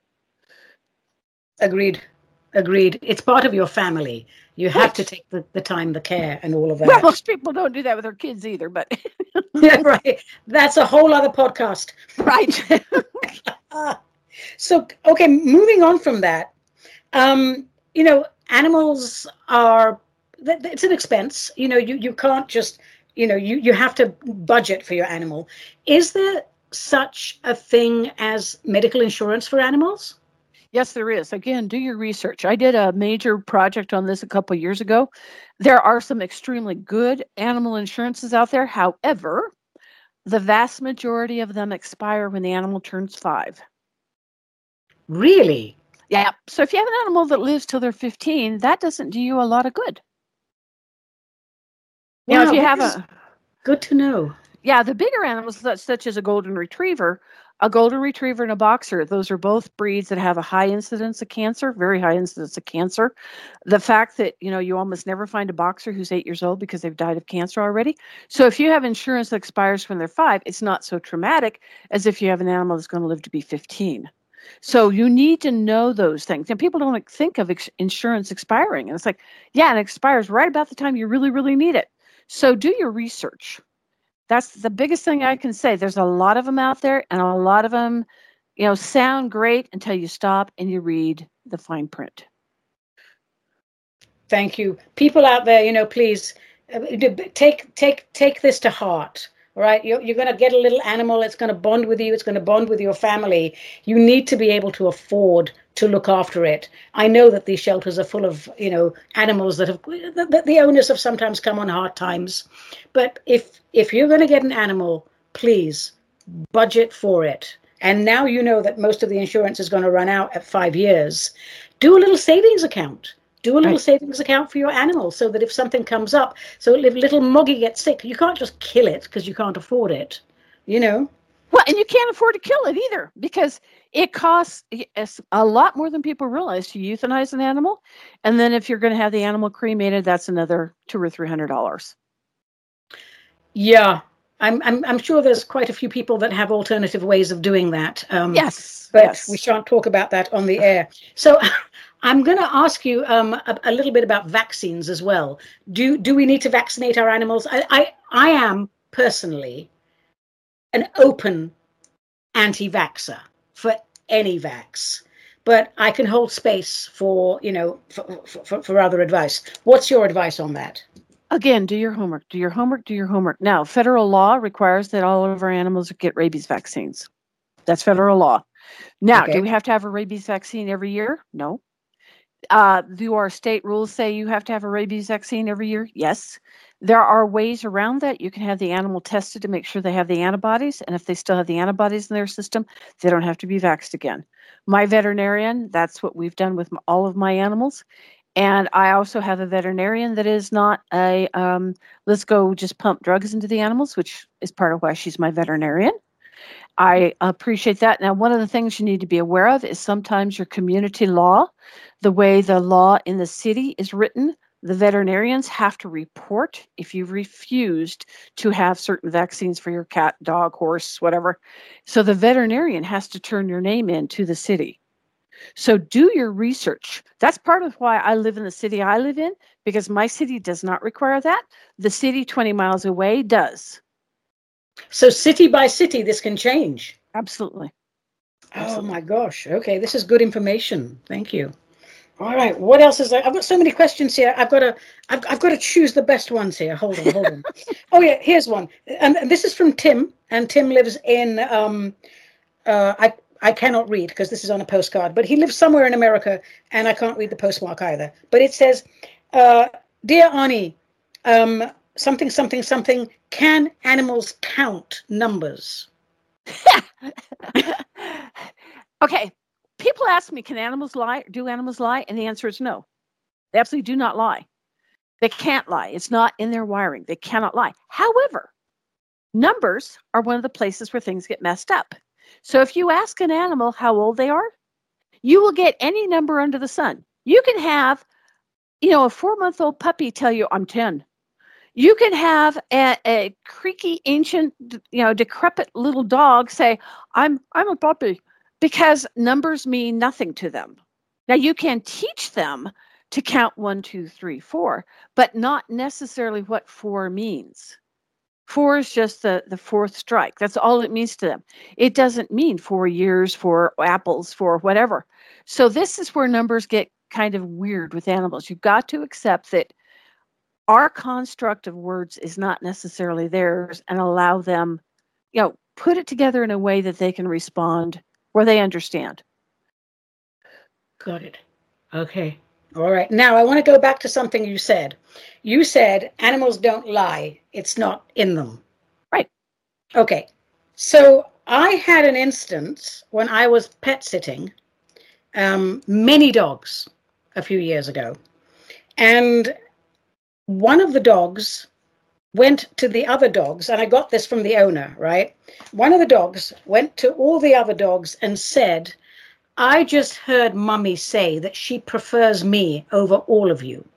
Agreed. Agreed. It's part of your family. You have Right. to take the, the time, the care, and all of that. Well, most people don't do that with their kids either, but Yeah, right. That's a whole other podcast. right. Uh, so, okay, moving on from that, um, you know, animals are, th- th- it's an expense. You know, you, you can't just, you know, you, you have to budget for your animal. Is there such a thing as medical insurance for animals? Yes, there is. Again, do your research. I did a major project on this a couple of years ago. There are some extremely good animal insurances out there. However, the vast majority of them expire when the animal turns five. Really? Yeah. So if you have an animal that lives till they're fifteen, that doesn't do you a lot of good. Now, if Wow, you this have is a, good to know. yeah, the bigger animals such, such as a golden retriever, a golden retriever and a boxer, those are both breeds that have a high incidence of cancer, very high incidence of cancer. The fact that, you know, you almost never find a boxer who's eight years old because they've died of cancer already. So if you have insurance that expires when they're five, it's not so traumatic as if you have an animal that's going to live to be fifteen. So you need to know those things. And people don't like, think of ex- insurance expiring. And it's like, yeah, and it expires right about the time you really, really need it. So do your research. That's the biggest thing I can say. There's a lot of them out there, and a lot of them, you know, sound great until you stop and you read the fine print. Thank you. People out there, you know, please uh, take take take this to heart. All right, you're, you're going to get a little animal. It's going to bond with you. It's going to bond with your family. You need to be able to afford to look after it. I know that these shelters are full of, you know, animals that have that the owners have sometimes come on hard times. But if if you're going to get an animal, please budget for it. And now you know that most of the insurance is going to run out at five years. Do a little savings account. Do a little Right. savings account for your animal so that if something comes up, so if little Moggy gets sick, you can't just kill it because you can't afford it, you know? Well, and you can't afford to kill it either because it costs a lot more than people realize to euthanize an animal. And then if you're going to have the animal cremated, that's another two or three hundred dollars. Yeah, I'm, I'm I'm sure there's quite a few people that have alternative ways of doing that. Um, Yes, but yes. we shan't talk about that on the air. So I'm going to ask you um, a, a little bit about vaccines as well. Do do we need to vaccinate our animals? I I, I am personally an open anti-vaxxer for any vax, but I can hold space for, you know, for, for, for other advice. What's your advice on that? Again, do your homework, do your homework, do your homework. Now, federal law requires that all of our animals get rabies vaccines. That's federal law. Now, Okay. do we have to have a rabies vaccine every year? No. Uh, do our state rules say you have to have a rabies vaccine every year? Yes. There are ways around that. You can have the animal tested to make sure they have the antibodies. And if they still have the antibodies in their system, they don't have to be vaxxed again. My veterinarian, that's what we've done with all of my animals. And I also have a veterinarian that is not a, um, let's go just pump drugs into the animals, which is part of why she's my veterinarian. I appreciate that. Now, one of the things you need to be aware of is sometimes your community law, the way the law in the city is written, the veterinarians have to report if you've refused to have certain vaccines for your cat, dog, horse, whatever. So the veterinarian has to turn your name in to the city. So do your research. That's part of why I live in the city I live in, because my city does not require that. The city twenty miles away does. So city by city, this can change. Absolutely. Absolutely. Oh my gosh. Okay, this is good information. Thank you. All right. What else is there? I've got so many questions here. I've got to, I've, I've got to choose the best ones here. Hold on, hold on. Oh yeah, here's one. And, and this is from Tim. And Tim lives in, um, uh, I, I cannot read because this is on a postcard, but he lives somewhere in America and I can't read the postmark either. But it says, uh, Dear Ani, um, something, something, something, can animals count numbers? Okay. People ask me, can animals lie? Do animals lie? And the answer is no. They absolutely do not lie. They can't lie. It's not in their wiring. They cannot lie. However, numbers are one of the places where things get messed up. So if you ask an animal how old they are, you will get any number under the sun. You can have, you know, a four-month-old puppy tell you, I'm ten. You can have a, a creaky, ancient, you know, decrepit little dog say, I'm I'm a puppy, because numbers mean nothing to them. Now, you can teach them to count one, two, three, four, but not necessarily what four means. Four is just the, the fourth strike. That's all it means to them. It doesn't mean four years, four apples, four whatever. So this is where numbers get kind of weird with animals. You've got to accept that our construct of words is not necessarily theirs, and allow them, you know, put it together in a way that they can respond where they understand. Got it. Okay. All right. Now I want to go back to something you said. You said animals don't lie. It's not in them. Right. Okay. So I had an instance when I was pet sitting um, many dogs a few years ago. And one of the dogs went to the other dogs, and I got this from the owner, right? One of the dogs went to all the other dogs and said, I just heard Mummy say that she prefers me over all of you.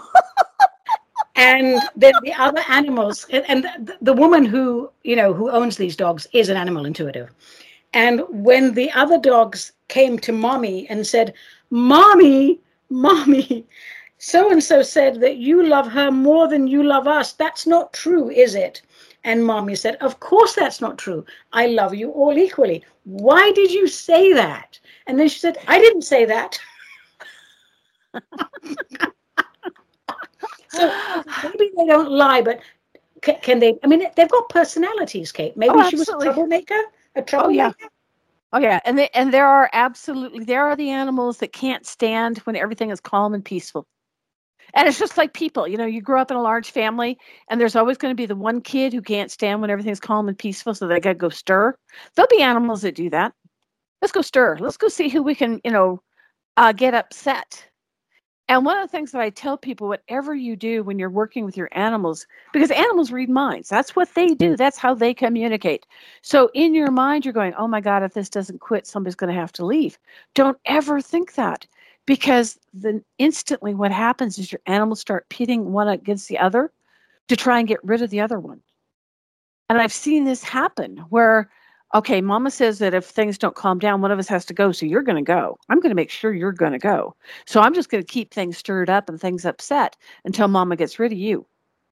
And then the other animals, and, and the, the woman who, you know, who owns these dogs is an animal intuitive. And when the other dogs came to Mommy and said, Mommy, Mommy, so-and-so said that you love her more than you love us. That's not true, is it? And Mommy said, of course that's not true. I love you all equally. Why did you say that? And then she said, I didn't say that. So maybe they don't lie, but can, can they? I mean, they've got personalities, Kate. Maybe Oh, she was a absolutely. troublemaker, a troublemaker. Oh, yeah. Oh, yeah. And, they, and there are absolutely, there are the animals that can't stand when everything is calm and peaceful. And it's just like people, you know, you grow up in a large family and there's always going to be the one kid who can't stand when everything's calm and peaceful. So they got to go stir. There'll be animals that do that. Let's go stir. Let's go see who we can, you know, uh, get upset. And one of the things that I tell people, whatever you do when you're working with your animals, because animals read minds, that's what they do. That's how they communicate. So in your mind, you're going, oh my God, if this doesn't quit, somebody's going to have to leave. Don't ever think that, because then instantly what happens is your animals start pitting one against the other to try and get rid of the other one. And I've seen this happen where, okay, Mama says that if things don't calm down, one of us has to go. So you're going to go. I'm going to make sure you're going to go. So I'm just going to keep things stirred up and things upset until Mama gets rid of you.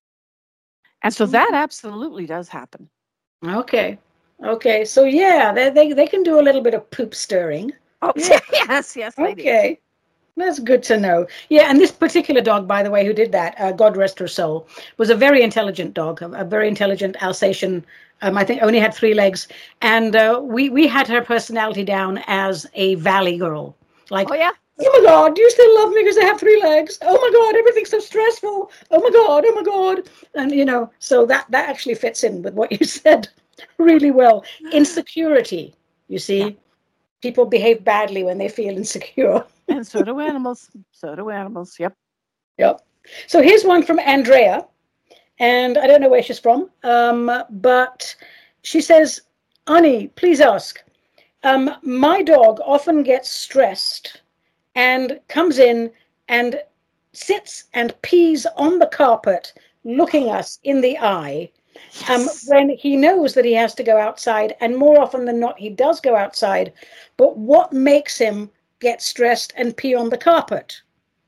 And so that absolutely does happen. Okay. Okay. So yeah, they they, they can do a little bit of poop stirring. Oh, yeah. yes, yes. They okay. do. That's good to know. Yeah, and this particular dog, by the way, who did that, uh, God rest her soul, was a very intelligent dog, a, a very intelligent Alsatian. Um, I think only had three legs, and uh, we we had her personality down as a valley girl. Like, oh yeah, oh my God, do you still love me because I have three legs? Oh my God, everything's so stressful. Oh my God, oh my God, and you know, so that that actually fits in with what you said really well. Insecurity, you see, yeah. People behave badly when they feel insecure. And so do animals. So do animals. Yep. Yep. So here's one from Andrea, and I don't know where she's from, um, but she says, Ani, please ask. Um, my dog often gets stressed and comes in and sits and pees on the carpet, looking us in the eye. Yes. Um, when he knows that he has to go outside, and more often than not, he does go outside. But what makes him get stressed and pee on the carpet?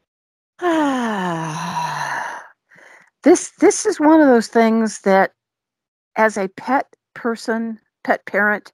Ah, this this is one of those things that, as a pet person, pet parent,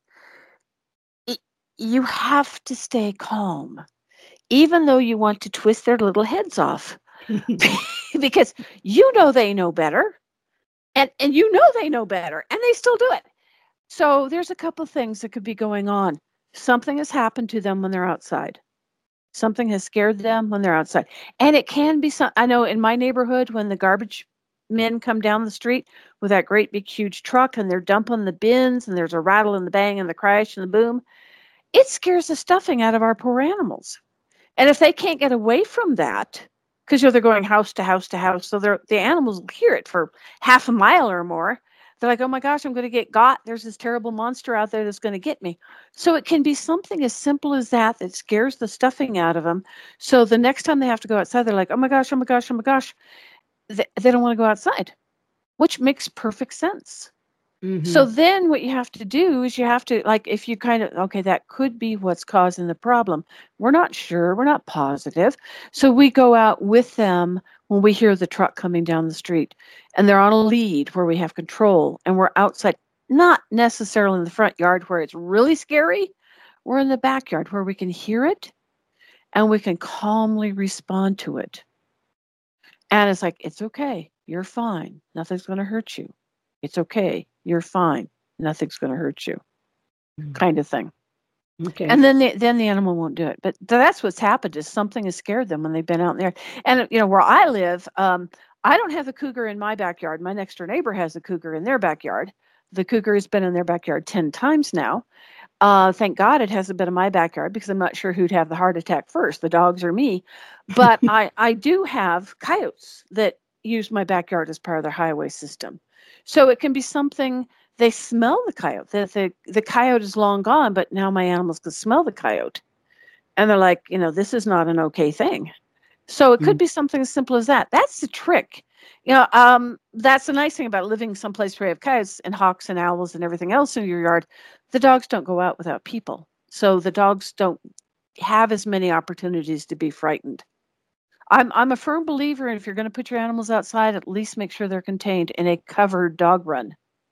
it, you have to stay calm, even though you want to twist their little heads off, because you know they know better, and and you know they know better, and they still do it. So there's a couple things that could be going on. Something has happened to them when they're outside. Something has scared them when they're outside. And it can be some, I know in my neighborhood, when the garbage men come down the street with that great big huge truck and they're dumping the bins and there's a rattle and the bang and the crash and the boom, it scares the stuffing out of our poor animals. And if they can't get away from that, because you know, they're going house to house to house, so they're, the animals will hear it for half a mile or more. They're like, oh my gosh, I'm going to get got. There's this terrible monster out there that's going to get me. So it can be something as simple as that that scares the stuffing out of them. So the next time they have to go outside, they're like, oh my gosh, oh my gosh, oh my gosh. They, they don't want to go outside, which makes perfect sense. Mm-hmm. So then what you have to do is you have to, like, if you kind of, okay, that could be what's causing the problem. We're not sure. We're not positive. So we go out with them when we hear the truck coming down the street and they're on a lead where we have control and we're outside, not necessarily in the front yard where it's really scary. We're in the backyard where we can hear it and we can calmly respond to it. And it's like, it's okay. You're fine. Nothing's going to hurt you. It's okay. You're fine. Nothing's going to hurt you. Mm-hmm. Kind of thing. Okay. And then the, then the animal won't do it. But that's what's happened is something has scared them when they've been out there. And, you know, where I live, um, I don't have a cougar in my backyard. My next door neighbor has a cougar in their backyard. The cougar has been in their backyard ten times now. Uh, thank God it hasn't been in my backyard because I'm not sure who'd have the heart attack first, the dogs or me. But I, I do have coyotes that use my backyard as part of their highway system. So it can be something, they smell the coyote. The, the, the coyote is long gone, but now my animals can smell the coyote. And they're like, you know, this is not an okay thing. So it could mm. be something as simple as that. That's the trick. You know, um, that's the nice thing about living someplace where you have coyotes and hawks and owls and everything else in your yard. The dogs don't go out without people. So the dogs don't have as many opportunities to be frightened. I'm I'm a firm believer in if you're going to put your animals outside, at least make sure they're contained in a covered dog run.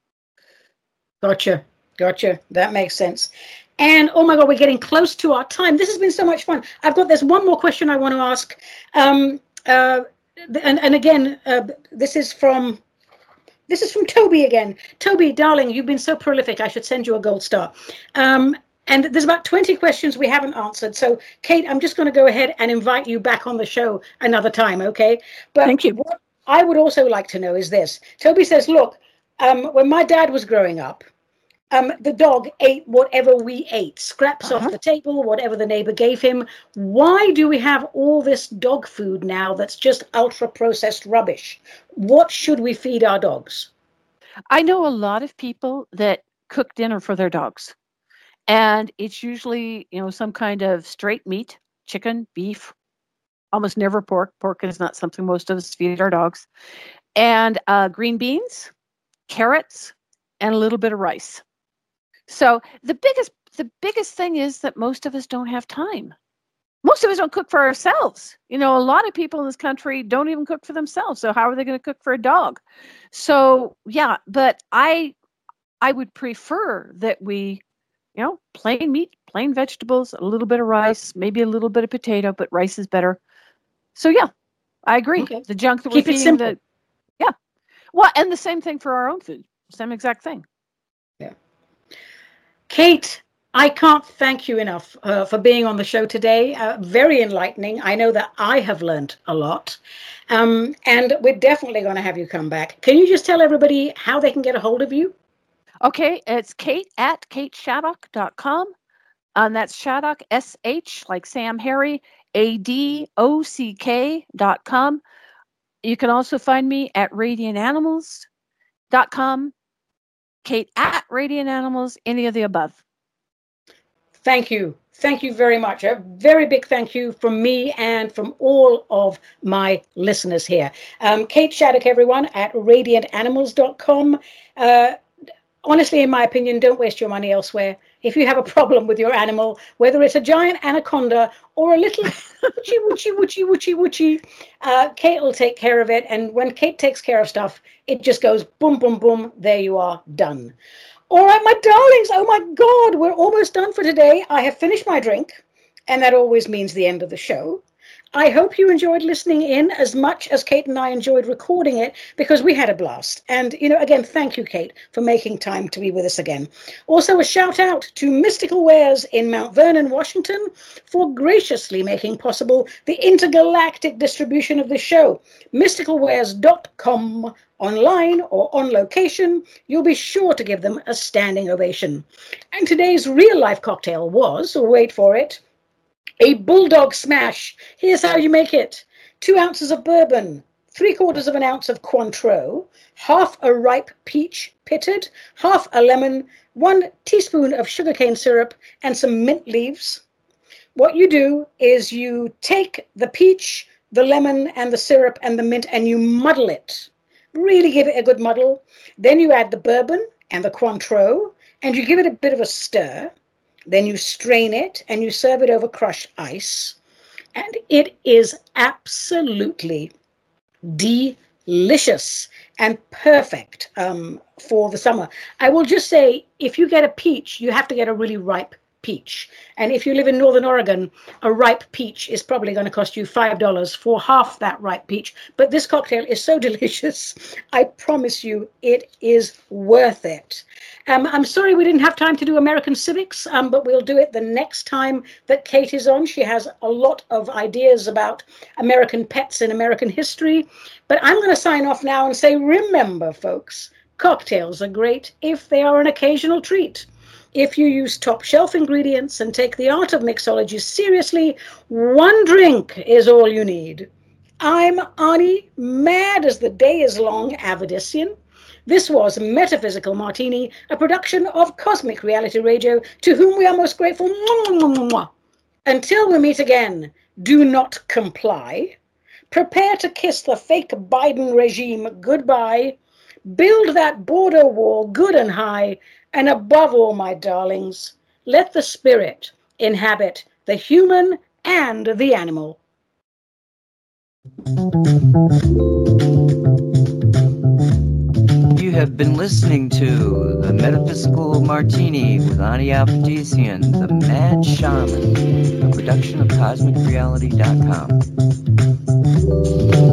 Gotcha. Gotcha. That makes sense. And oh my God, we're getting close to our time. This has been so much fun. I've got there's one more question I want to ask. Um, uh, and, and again, uh, this is from this is from Toby again. Toby, darling, you've been so prolific. I should send you a gold star. Um, and there's about twenty questions we haven't answered. So, Kate, I'm just going to go ahead and invite you back on the show another time, okay? But thank you. What I would also like to know is this. Toby says, look, um, when my dad was growing up, Um, the dog ate whatever we ate, scraps uh-huh. off the table, whatever the neighbor gave him. Why do we have all this dog food now that's just ultra-processed rubbish? What should we feed our dogs? I know a lot of people that cook dinner for their dogs. And it's usually, you know, some kind of straight meat, chicken, beef, almost never pork. Pork is not something most of us feed our dogs. And uh, green beans, carrots, and a little bit of rice. So the biggest the biggest thing is that most of us don't have time. Most of us don't cook for ourselves. You know, a lot of people in this country don't even cook for themselves. So how are they going to cook for a dog? So yeah, but I I would prefer that we, you know, plain meat, plain vegetables, a little bit of rice, maybe a little bit of potato, but rice is better. So yeah, I agree. Okay. The junk that Keep we're it feeding simple. the yeah. Well, and the same thing for our own food. Same exact thing. Yeah. Kate, I can't thank you enough uh, for being on the show today. Uh, very enlightening. I know that I have learned a lot. Um, and we're definitely going to have you come back. Can you just tell everybody how they can get a hold of you? Okay, it's Kate at kate shaddock dot com. And that's Shaddock, S H, like Sam Harry, A D O C K dot com. You can also find me at radiant animals dot com. Kate at Radiant Animals, any of the above. Thank you. Thank you very much. A very big thank you from me and from all of my listeners here. Um, Kate Shaddock, everyone, at radiant animals dot com. Uh, honestly, in my opinion, don't waste your money elsewhere. If you have a problem with your animal, whether it's a giant anaconda or a little woochie, woochie, woochie, woochie, woochie, uh, Kate will take care of it. And when Kate takes care of stuff, it just goes boom, boom, boom. There you are, done. All right, my darlings. Oh, my God. We're almost done for today. I have finished my drink, and that always means the end of the show. I hope you enjoyed listening in as much as Kate and I enjoyed recording it, because we had a blast. And, you know, again, thank you, Kate, for making time to be with us again. Also, a shout out to Mystical Wares in Mount Vernon, Washington, for graciously making possible the intergalactic distribution of the show. mystical wares dot com, online or on location. You'll be sure to give them a standing ovation. And today's real life cocktail was, wait for it, a Bulldog Smash. Here's how you make it. Two ounces of bourbon, three quarters of an ounce of Cointreau, half a ripe peach pitted, half a lemon, one teaspoon of sugarcane syrup, and some mint leaves. What you do is you take the peach, the lemon, and the syrup and the mint, and you muddle it. Really give it a good muddle. Then you add the bourbon and the Cointreau, and you give it a bit of a stir. Then you strain it and you serve it over crushed ice. And it is absolutely delicious and perfect um, for the summer. I will just say, if you get a peach, you have to get a really ripe peach. And if you live in Northern Oregon, a ripe peach is probably going to cost you five dollars for half that ripe peach. But this cocktail is so delicious. I promise you it is worth it. Um, I'm sorry we didn't have time to do American civics, um, but we'll do it the next time that Kate is on. She has a lot of ideas about American pets and American history. But I'm going to sign off now and say, remember, folks, cocktails are great if they are an occasional treat. If you use top shelf ingredients and take the art of mixology seriously, one drink is all you need. I'm Ani, mad as the day is long, Avidissian. This was Metaphysical Martini, a production of Cosmic Reality Radio, to whom we are most grateful. Until we meet again, do not comply. Prepare to kiss the fake Biden regime goodbye. Build that border wall good and high. And above all, my darlings, let the spirit inhabit the human and the animal. You have been listening to The Metaphysical Martini with Ani Avedissian, the Mad Shaman, a production of Cosmic Reality dot com.